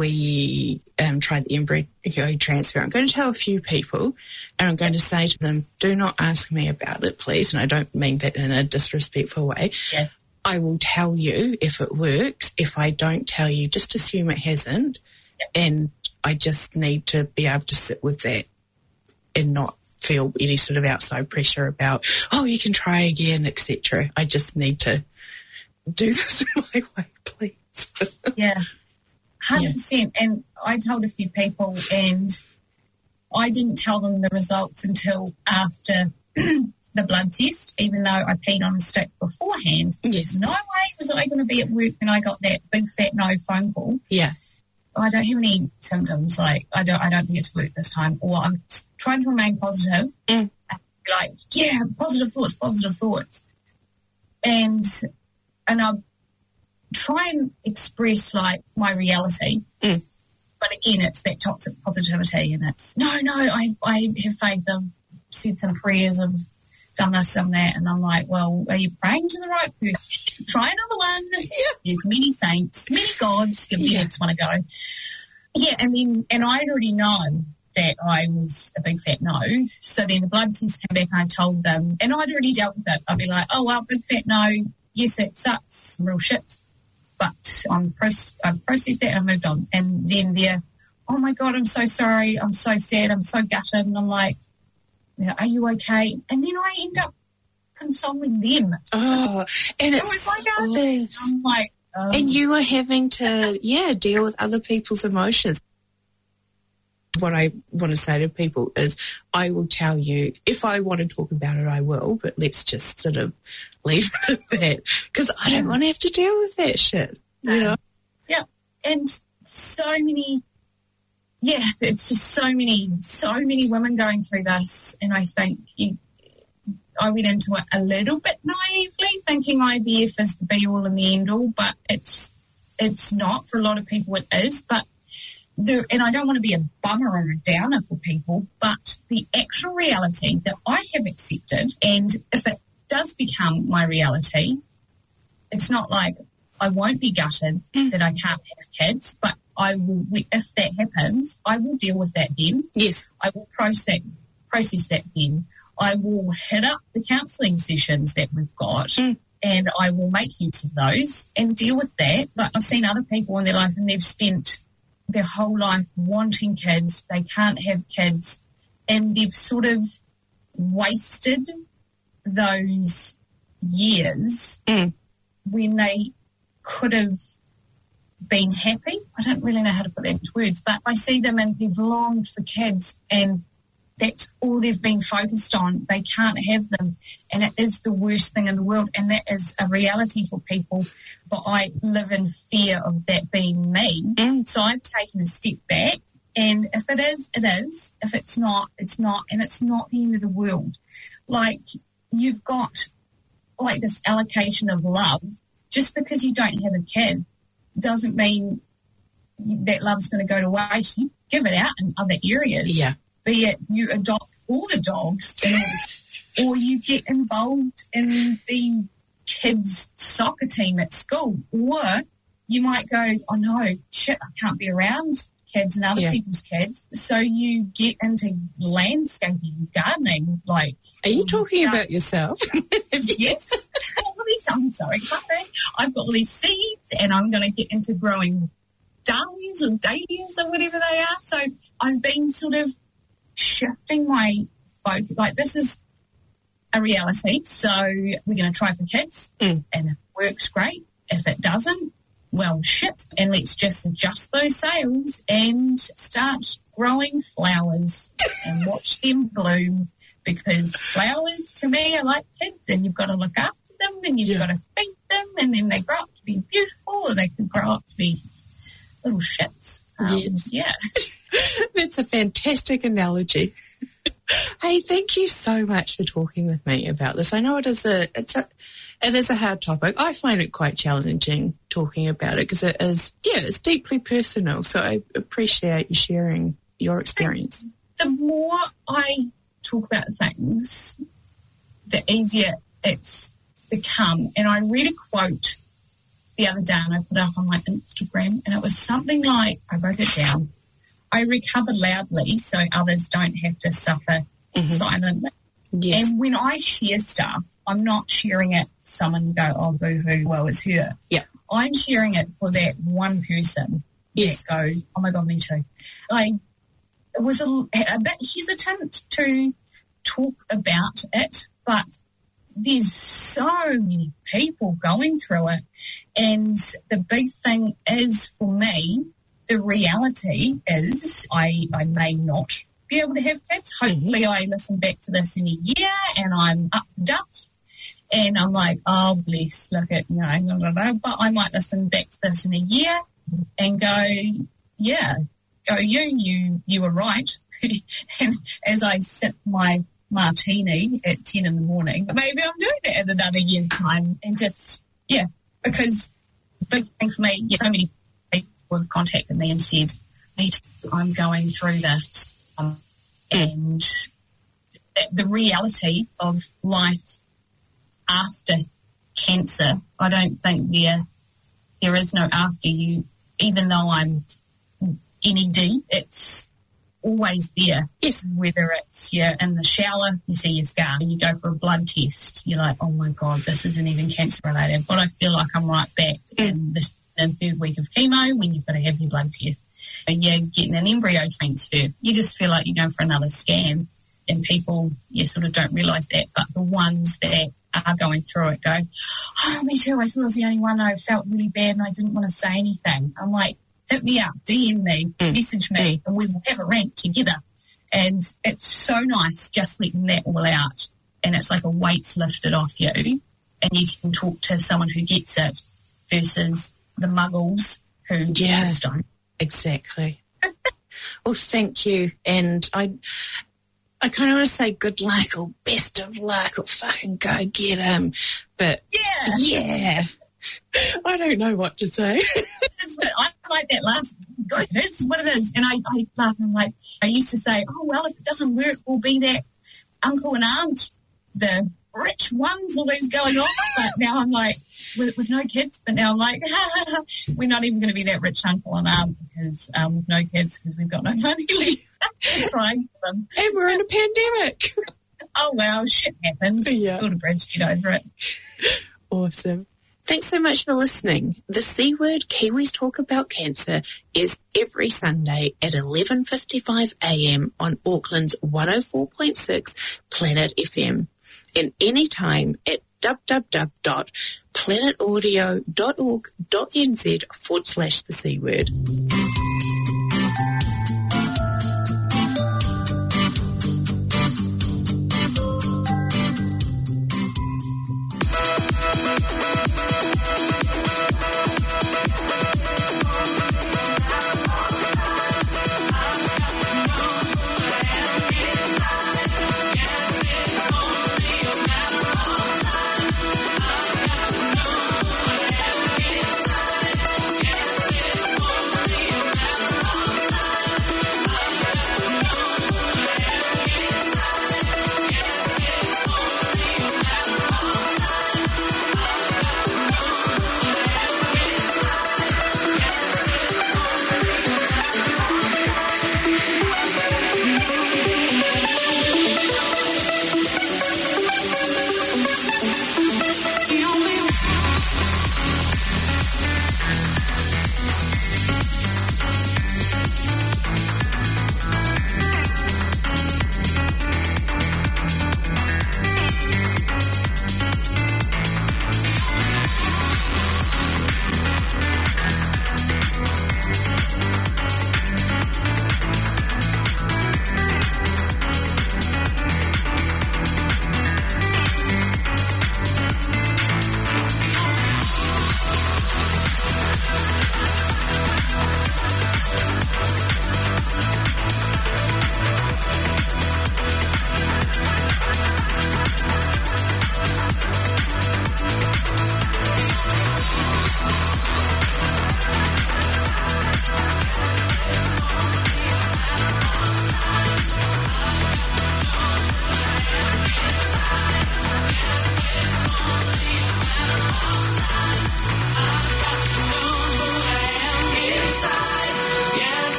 we um, tried the embryo transfer, I'm going to tell a few people, and I'm going to say to them, do not ask me about it, please. And I don't mean that in a disrespectful way. Yeah. I will tell you if it works. If I don't tell you, just assume it hasn't. Yep. And I just need to be able to sit with that and not feel any sort of outside pressure about, oh, you can try again, et cetera. I just need to do this my way, please. Yeah, one hundred percent. And I told a few people, and I didn't tell them the results until after the blood test, even though I peed on a stick beforehand. Yes. No way was I going to be at work when I got that big fat no phone call. Yeah. I don't have any symptoms, like I don't I don't think it's work this time, or I'm trying to remain positive. Mm. Like, yeah, positive thoughts, positive thoughts. And and I try and express like my reality. Mm. But again, it's that toxic positivity, and it's no, no, I I have faith. I've said some prayers, I've done this, done that, and I'm like, well, are you praying to the right person? Try another one. Yeah. There's many saints, many gods. Give the Yeah. next one a go. Yeah, and then and I'd already known that I was a big fat no. So then the blood test came back, and I told them, and I'd already dealt with it. I'd be like, oh well, big fat no. Yes, it sucks, some real shit. But I'm proce- I've processed that and I've moved on. And then they're, oh my God, I'm so sorry. I'm so sad. I'm so gutted. And I'm like, you know, are you okay? And then I end up consoling them. Oh, and So it's it's like, so, I'm like, oh. and you are having to, yeah, deal with other people's emotions. What I want to say to people is I will tell you, if I want to talk about it, I will, but let's just sort of leave it at that, because I don't want to have to deal with that shit, you know? Yeah, and so many, yeah, it's just so many, so many women going through this, and I think you, I went into it a little bit naively, thinking I V F is the be-all and the end-all, but it's it's not. For a lot of people it is, but the, and I don't want to be a bummer or a downer for people, but the actual reality that I have accepted, and if it does become my reality, it's not like I won't be gutted mm. that I can't have kids, but I will, if that happens, I will deal with that then. Yes. I will process, process that then. I will hit up the counselling sessions that we've got mm. and I will make use of those and deal with that. Like I've seen other people in their life and they've spent their whole life wanting kids. They can't have kids and they've sort of wasted those years mm. when they could have been happy. I don't really know how to put that into words, but I see them and they've longed for kids and that's all they've been focused on. They can't have them, and it is the worst thing in the world, and that is a reality for people, but I live in fear of that being me. Mm. So I've taken a step back, and if it is, it is. If it's not, it's not, and it's not the end of the world. Like, you've got, like, this allocation of love. Just because you don't have a kid doesn't mean that love's going to go to waste. You give it out in other areas. Yeah. Be it you adopt all the dogs or, or you get involved in the kids' soccer team at school. Or you might go, oh, no, shit, I can't be around kids and other yeah. people's kids. So you get into landscaping, gardening. Like, are you talking start, about yourself? Yes. All these, I'm so excited. I've got all these seeds and I'm going to get into growing dahlias or dahlias or whatever they are. So I've been sort of shifting my focus. Like, this is a reality, so we're going to try for kids, mm. and if it works, great. If it doesn't, well, shit, and let's just adjust those sails and start growing flowers and watch them bloom, because flowers, to me, are like kids, and you've got to look after them, and you've yeah. got to feed them, and then they grow up to be beautiful, or they could grow up to be little shits. Um, yes. Yeah. That's a fantastic analogy. Hey, thank you so much for talking with me about this. I know it is a it's a it is a hard topic. I find it quite challenging talking about it because it is yeah, it's deeply personal. So I appreciate you sharing your experience. The more I talk about things, the easier it's become. And I read a quote the other day and I put it up on my Instagram, and it was something like, I wrote it down, I recover loudly so others don't have to suffer mm-hmm. silently. Yes. And when I share stuff, I'm not sharing it for someone to go, oh, boo-hoo, woe is her. Yeah. I'm sharing it for that one person yes. that goes, oh, my God, me too. I was a, a bit hesitant to talk about it, but there's so many people going through it. And the big thing is, for me, the reality is I, I may not be able to have kids. Hopefully mm-hmm. I listen back to this in a year and I'm up duff and I'm like, oh, bless, look at, you know, no, no, no. But I might listen back to this in a year and go, yeah, go you, you, you were right. And as I sip my martini at ten in the morning, maybe I'm doing that in another year's time, and just, yeah, because the big thing for me, yeah, so many have contacted me and said, I'm going through this, um, and the, the reality of life after cancer, I don't think there there is no after. You, even though I'm N E D, it's always there. Yes. Whether it's you're in the shower, you see your scar, you go for a blood test, you're like, oh my God, this isn't even cancer related, but I feel like I'm right back mm. in this the third week of chemo when you've got to have your blood test. And you're getting an embryo transfer. You just feel like you're going for another scan. and people, yeah, sort of don't realise that, but the ones that are going through it go, oh, me too, I thought I was the only one, I felt really bad and I didn't want to say anything. I'm like, hit me up, D M me, mm. message me, and we will have a rant together. And it's so nice just letting that all out, and it's like a weight's lifted off you, and you can talk to someone who gets it versus the muggles who yeah, just don't. Exactly. Well, thank you, and I I kind of want to say good luck or best of luck or fucking go get him, but yeah, yeah, I don't know what to say. I like that last, go, this is what it is, and I, I laugh and I'm like, I used to say, oh, well, if it doesn't work, we'll be that uncle and aunt, the rich ones always going on, but now I'm like, with, with no kids, but now I'm like, we're not even going to be that rich uncle and aunt because um, with no kids because we've got no money left. Trying for them. And we're in a pandemic. Oh, well, shit happens. Yeah. Build a bridge, get over it. Awesome. Thanks so much for listening. The C Word Kiwis Talk About Cancer is every Sunday at eleven fifty-five a m on Auckland's one oh four point six Planet F M, and anytime at www.planetaudio.org.nz forward slash the C Word.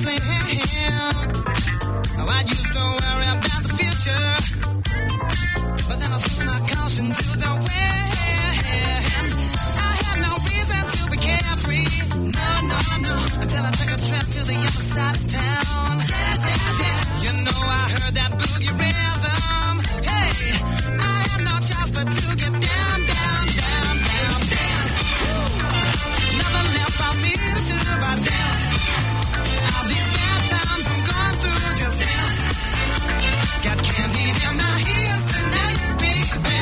slim. Oh, I used to worry about the future, but then I threw my caution to the wind. I had no reason to be carefree, no, no, no, until I took a trip to the other side of town. Yeah, yeah, yeah. You know I heard that boogie rhythm. Hey, I had no choice but to get down, down, down, down, dance. Nothing left for me to do but dance. All these bad times I'm going through, just dance. Got candy in my ears tonight, baby.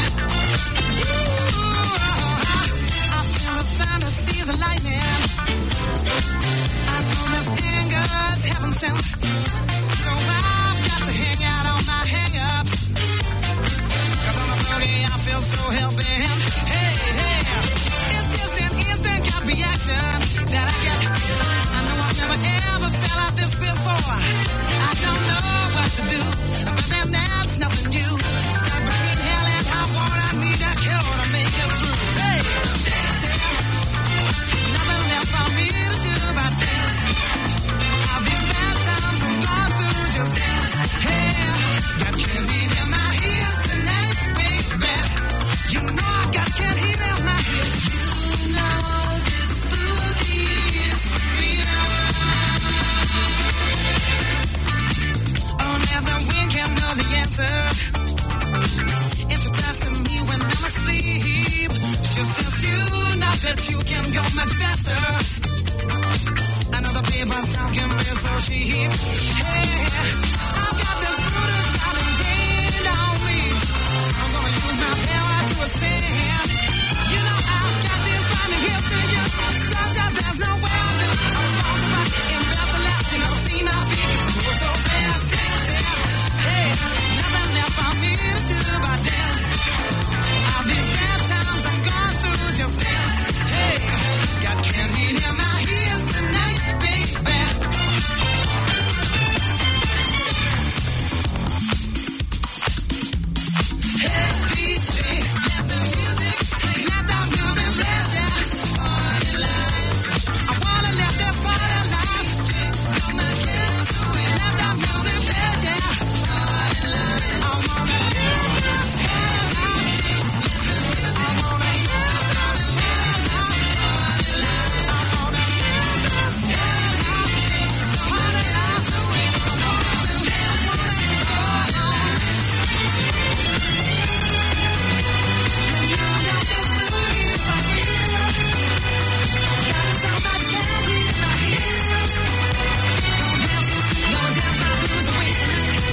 Ooh, I feel the thunder, see the lightning. I know this anger's heaven sent, so I've got to hang out on my hang-ups. Cause on the boogie I feel so hell-bent. Hey, hey, it's just an instant gut reaction that I get. I know I've never ever felt like this before. I don't know what to do, but then that's nothing new. Stuck between hell and high water, I need a cure to make it through. Hey, dance, nothing left for me to do but dance. All these bad times I'm going through, just dance. Hey, got candy in my ears tonight, baby. You know I got candy in my ears. You know this boogie is real. Only the wind can know the answer. It's a blast to me when I'm asleep. She says you know that you can go much faster. I know the people's talk can be so cheap. Hey, I've got this brutal child ingrained on me. I'm gonna use my power to ascend. You know I've got these blinding gifts to use, such that there's no way I'll lose. I was born to rock and built to last. You never see my feet 'cause I move so fast. Dancing, hey, nothing left for me to do but dance. All these bad times I'm going through, just dance. Hey, got candy in my ears tonight, baby. Hey, D J, let the music, let the music, let dance. Party life. I wanna let this party life. Come on, dance away. Let the music, let dance. Party life. I wanna hear this party life. I wanna hear this party life. Party life. I wanna hear this party life. Party life away. I wanna dance, dance, party life. You know this boogie is my hero. Got so much candy in my ears. Gonna dance, gonna dance my blues away tonight.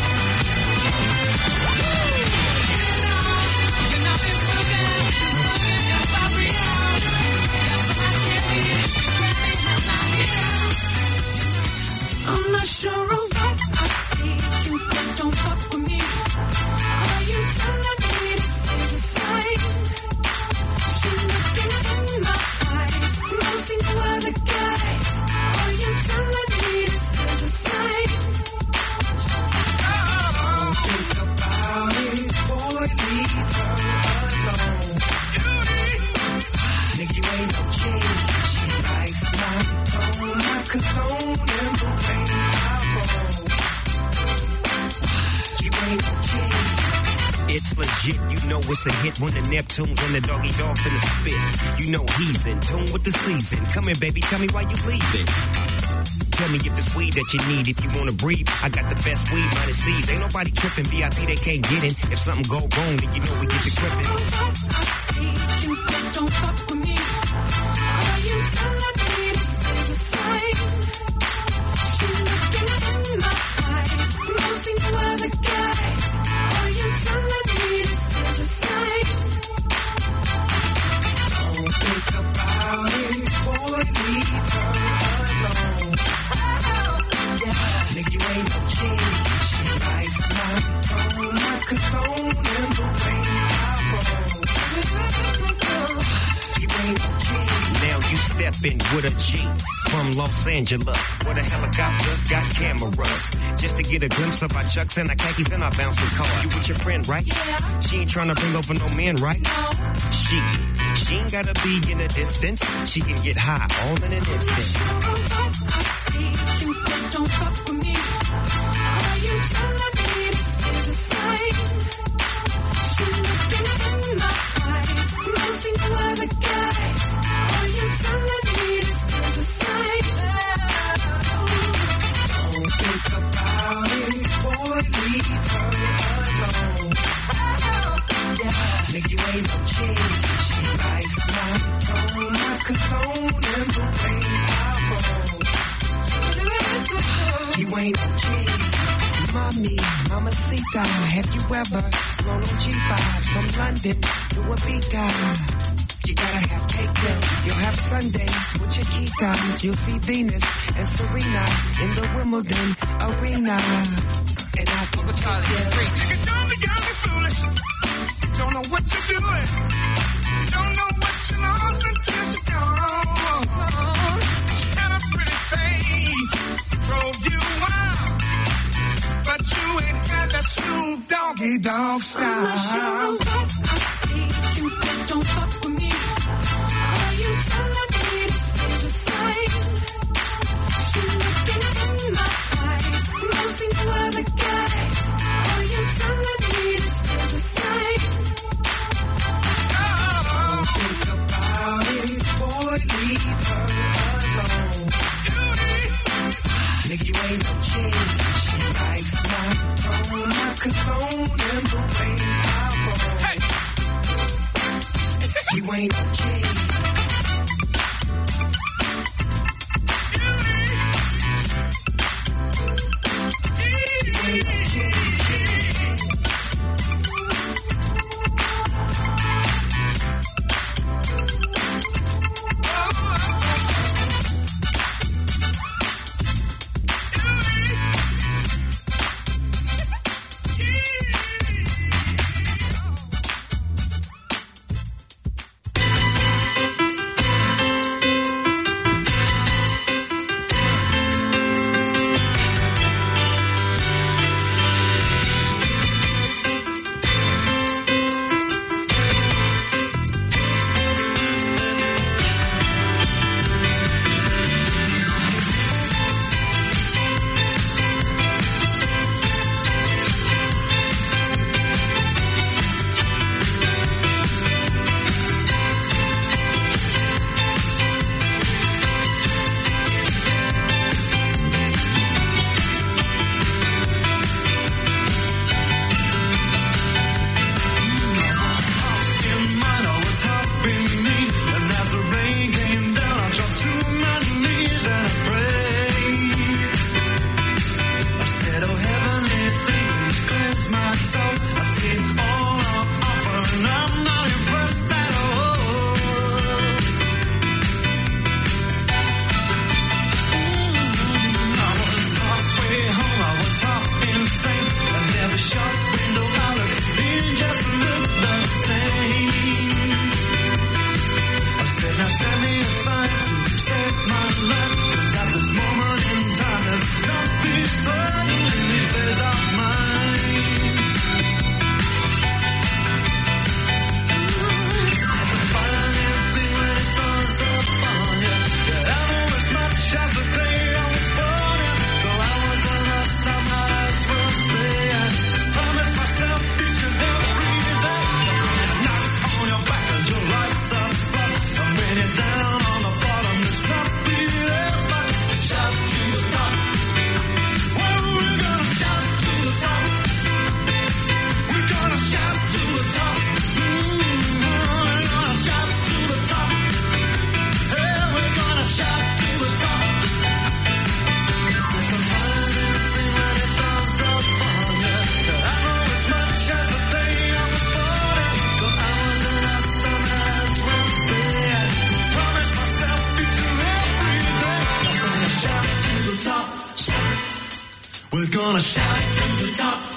You know, you know this boogie, this boogie is my real. Got so much candy, candy in my ears. I'm not sure of what I see. You don't fuck with me. Are you telling me this is a sign? She's looking in my eyes, losing no other guys. Are you telling me this is a sign? Don't think about it, boy, leave her alone. Nigga, you ain't no king. She likes my tone, my cologne, and the way I roll. You ain't no king. It's legit, you know it's a hit when the Neptunes and the doggy dog finna spit. You know he's in tune with the season. Come here, baby, tell me why you leaving. Tell me if it's weed that you need. If you wanna breathe, I got the best weed, minus seeds. Ain't nobody tripping, V I P they can't get in. If something go wrong, then you know we get the gripping. What I see, you don't fuck with me. Are you telling me this is a sign? She's looking in my eyes, losing no other guys. Are you telling me this is a sign? Don't think about it, boy, leave her alone. Nigga, you ain't no king. She likes my tone, my cologne, and the way I roll. You ain't no king. Now you stepping with a G from Los Angeles, where the helicopters got cameras, just to get a glimpse of our chucks and our khakis and our bouncing car. You with your friend, right? Yeah. She ain't trying to bring over no men, right? No. She, she ain't gotta be in a distance. She can get high all in an instant. Sure of what I see, you ain't no G. Mommy, mamacita, have you ever flown on G five from London to Ibiza? You gotta have cake till you'll have Sundays with your key times. You'll see Venus and Serena in the Wimbledon arena. And I can Uncle Charlie, take freak. You don't be got me foolish. Don't know what you're doing. Don't know what you lost until she's gone. She had a pretty face, drove you wild, but you ain't had that Snoop Doggy Dogg style. I'm not sure what I see. You don't fuck with me. Are you telling me this is a sign? She's looking in my eyes, messing with other guys. Are you telling me this is a sign? Don't think about it, boy, leave her alone. Nigga, you ain't no G. She likes my tone, my cologne, and the way I roll. Hey. You ain't no G. We're gonna shout to the top.